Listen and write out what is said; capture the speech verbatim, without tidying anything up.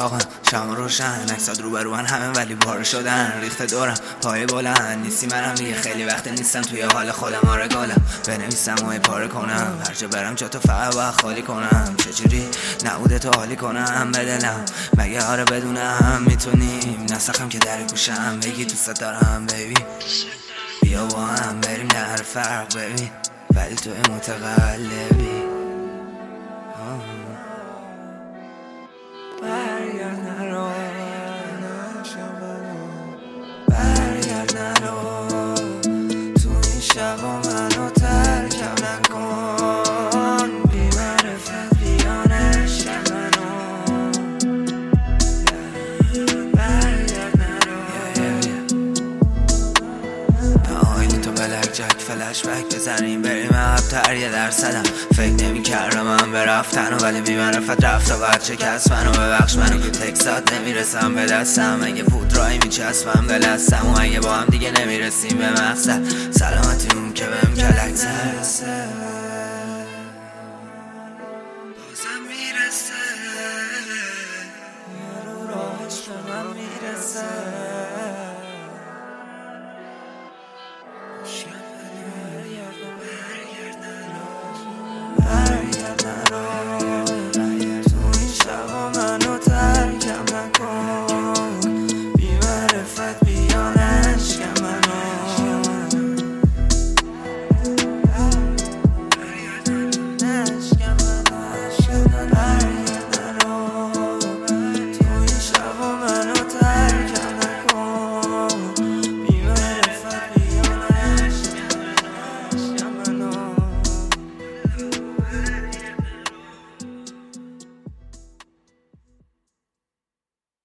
اتاقم شما روشن، عکسات رو به روان همه ولی بار شدن، ریخت دورم پای بلند نیستی منم دیگه، خیلی وقت نیستم توی حال خودم، آره گلم بنویسم و پاره کنم، هر جا برم جا تو فقط باید خالی کنم، چجوری نبوده تو حالی کنم به دلم، مگه آره بدونم میتونیم نسخم که در گوشم بگی دوست دارم بیبی، بیا با هم بریم در فرق ببین ولی توی متقلبی. برگرد نرو برگرد نرو تو این شبا منو ترکم نکن، بی معرفت بیانش کن منو، برگرد نرو آیلی تو بلک جک فلش بک بزنیم بریم عقب‌تر یه درصدم، فکر نمی کردم من به رفتن ولی بی معرفت رفت و بعد شکست منو، ببخش منو که تکسات نمیرسم به دستم، اگه بود رای میچسبم به لستم و اگه با هم دیگه نمیرسیم به مقصد، سلامتی اون که بهم کلک زد.